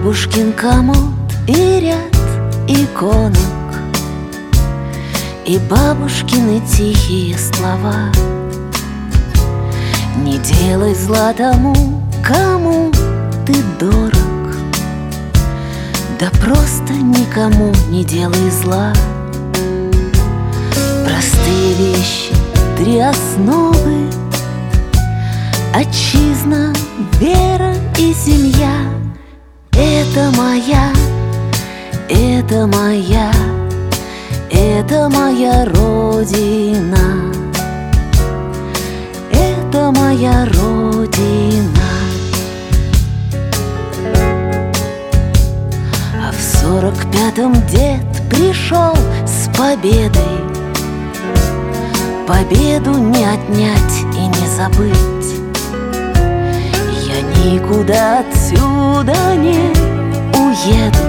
бабушкин комод и ряд иконок, и бабушкины тихие слова. Не делай зла тому, кому ты дорог, да просто никому не делай зла. Простые вещи, три основы: отчизна, вера и семья. Это моя, это моя, это моя Родина, это моя Родина. А в 45-м дед пришел с победой. Победу не отнять и не забыть. Я никуда отсюда не уеду,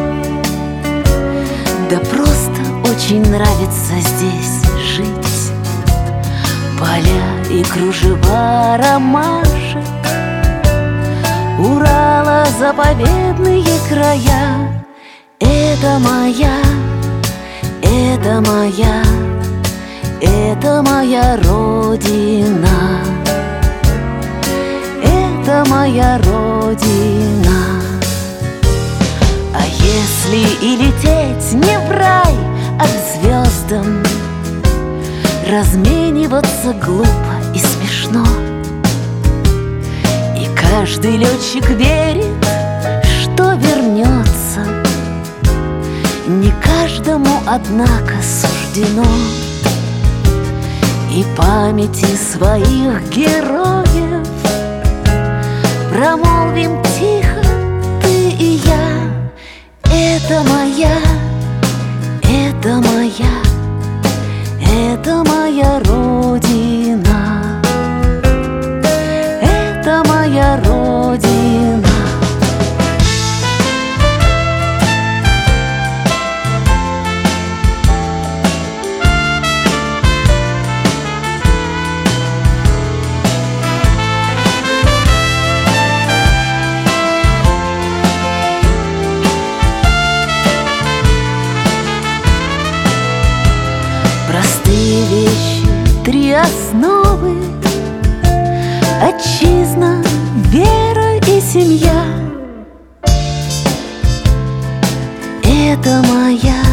да просто очень нравится здесь жить. Поля и кружева ромашек, Урала заповедные края. Это моя, это моя, это моя Родина, это моя Родина. А если и лететь не в рай, а к звездам, размениваться глупо и смешно. И каждый летчик верит, что вернется. Не каждому, однако, суждено. И памяти своих героев промолвим тихо ты и я. Это моя, это моя, это моя Родина, это моя Родина. Простые вещи, три основы: отчизна, вера и семья. Это моя,